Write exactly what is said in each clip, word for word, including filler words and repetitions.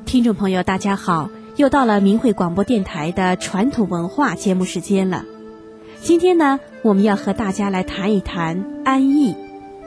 听众朋友大家好，又到了明慧广播电台的传统文化节目时间了。今天呢，我们要和大家来谈一谈安逸。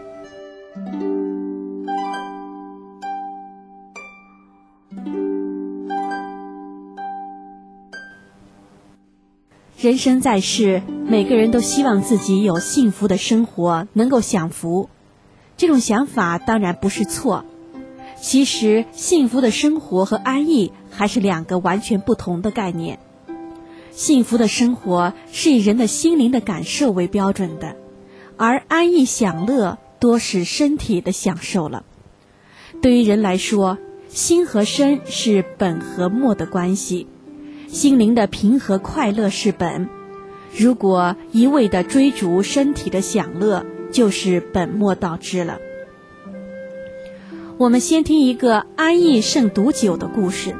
人生在世，每个人都希望自己有幸福的生活，能够享福。这种想法当然不是错，其实幸福的生活和安逸还是两个完全不同的概念。幸福的生活是以人的心灵的感受为标准的，而安逸享乐多是身体的享受了。对于人来说，心和身是本和末的关系，心灵的平和快乐是本，如果一味地追逐身体的享乐，就是本末倒置了。我们先听一个安逸胜毒酒的故事。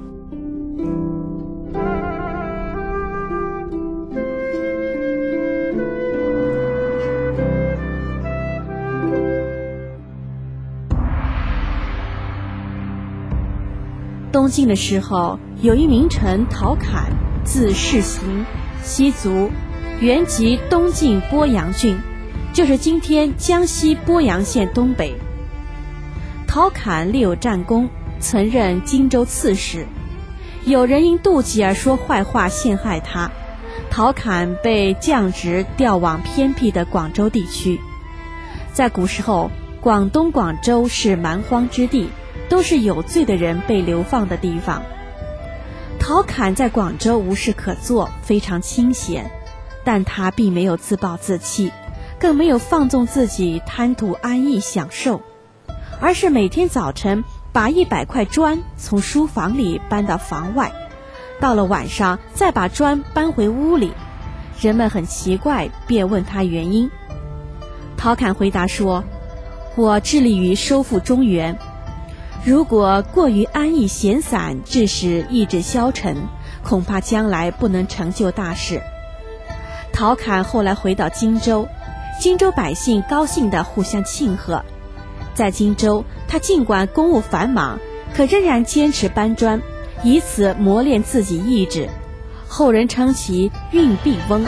东晋的时候，有一名臣陶侃，字世行，西族，原籍东晋鄱阳郡，就是今天江西鄱阳县东北。陶侃立有战功，曾任荆州刺史。有人因妒忌而说坏话陷害他，陶侃被降职调往偏僻的广州地区。在古时候，广东广州是蛮荒之地，都是有罪的人被流放的地方。陶侃在广州无事可做，非常清闲，但他并没有自暴自弃，更没有放纵自己贪图安逸享受，而是每天早晨把一百块砖从书房里搬到房外，到了晚上再把砖搬回屋里。人们很奇怪，便问他原因。陶侃回答说：我致力于收复中原，如果过于安逸闲散，致使意志消沉，恐怕将来不能成就大事。陶侃后来回到荆州，荆州百姓高兴地互相庆贺。在荆州，他尽管公务繁忙，可仍然坚持搬砖，以此磨练自己意志。后人称其运币翁。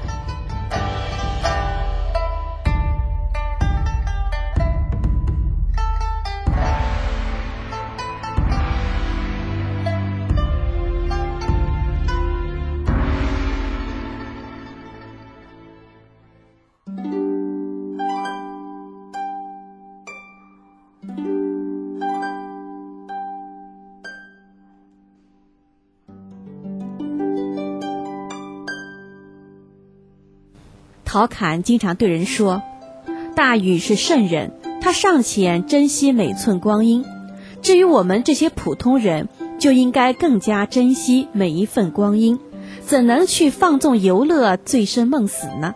陶侃经常对人说，大禹是圣人，他尚且珍惜每寸光阴，至于我们这些普通人，就应该更加珍惜每一份光阴，怎能去放纵游乐，醉生梦死呢？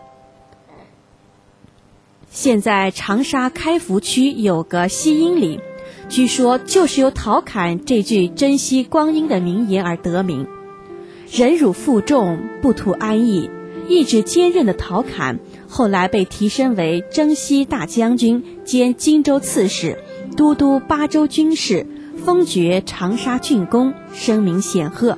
现在长沙开福区有个西英里，据说就是由陶侃这句珍惜光阴的名言而得名。忍辱负重，不图安逸，意志坚韧的陶侃，后来被提升为征西大将军兼荆州刺史，都督八州军事，封爵长沙郡公，声名显赫。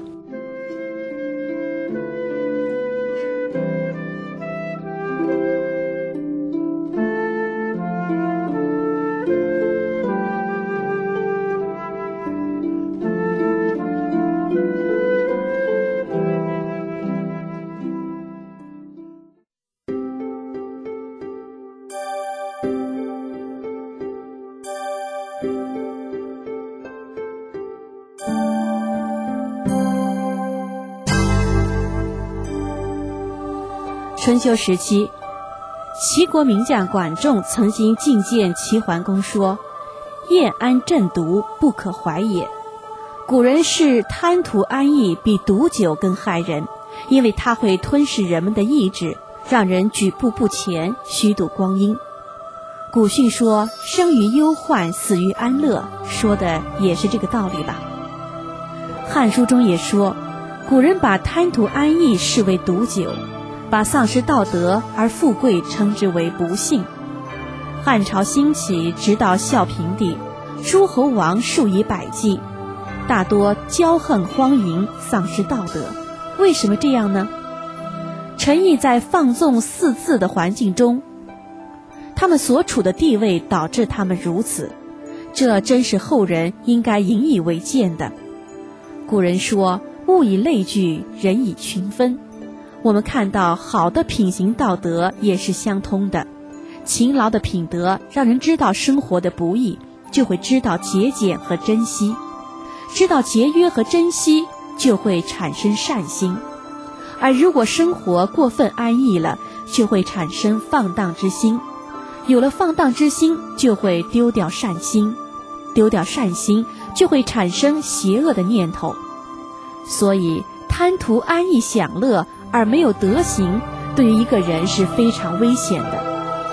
春秋时期，齐国名将管仲曾经进谏齐桓公说：厌安正毒，不可怀也。古人是贪图安逸比毒酒更害人，因为它会吞噬人们的意志，让人举步不前，虚度光阴。古训说生于忧患，死于安乐，说的也是这个道理吧。汉书中也说，古人把贪图安逸视为毒酒，把丧失道德而富贵称之为不幸。汉朝兴起，直到孝平帝，诸侯王数以百计， 大多骄横荒淫，丧失道德。为什么这样呢？沉溺在放纵四字的环境中，他们所处的地位导致他们如此，这真是后人应该引以为鉴的。古人说，物以类聚，人以群分。我们看到好的品行道德也是相通的，勤劳的品德让人知道生活的不易，就会知道节俭和珍惜，知道节约和珍惜，就会产生善心。而如果生活过分安逸了，就会产生放荡之心，有了放荡之心，就会丢掉善心，丢掉善心，就会产生邪恶的念头。所以贪图安逸享乐而没有德行，对于一个人是非常危险的。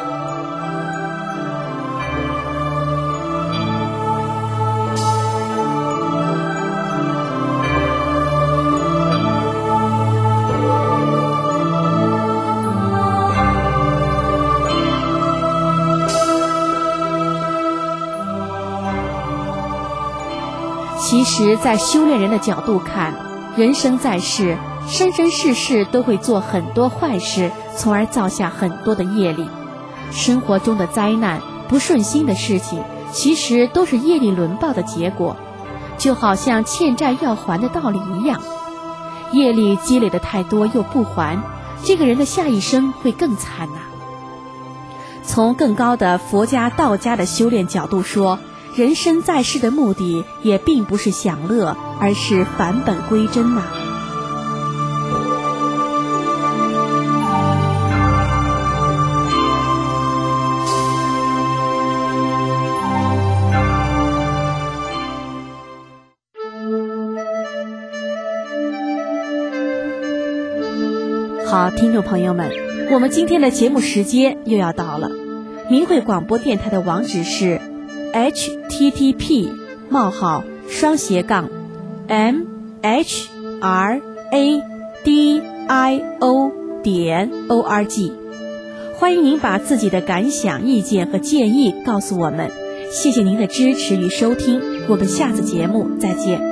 其实在修炼人的角度看，人生在世，生生世世都会做很多坏事，从而造下很多的业力。生活中的灾难、不顺心的事情，其实都是业力轮报的结果，就好像欠债要还的道理一样。业力积累的太多又不还，这个人的下一生会更惨呐、啊。从更高的佛家、道家的修炼角度说，人生在世的目的也并不是享乐，而是返本归真呐、啊。好，听众朋友们，我们今天的节目时间又要到了。明慧广播电台的网址是 h t t p 冒号双斜杠 m h r a d i o 点 o r g， 欢迎您把自己的感想、意见和建议告诉我们。谢谢您的支持与收听，我们下次节目再见。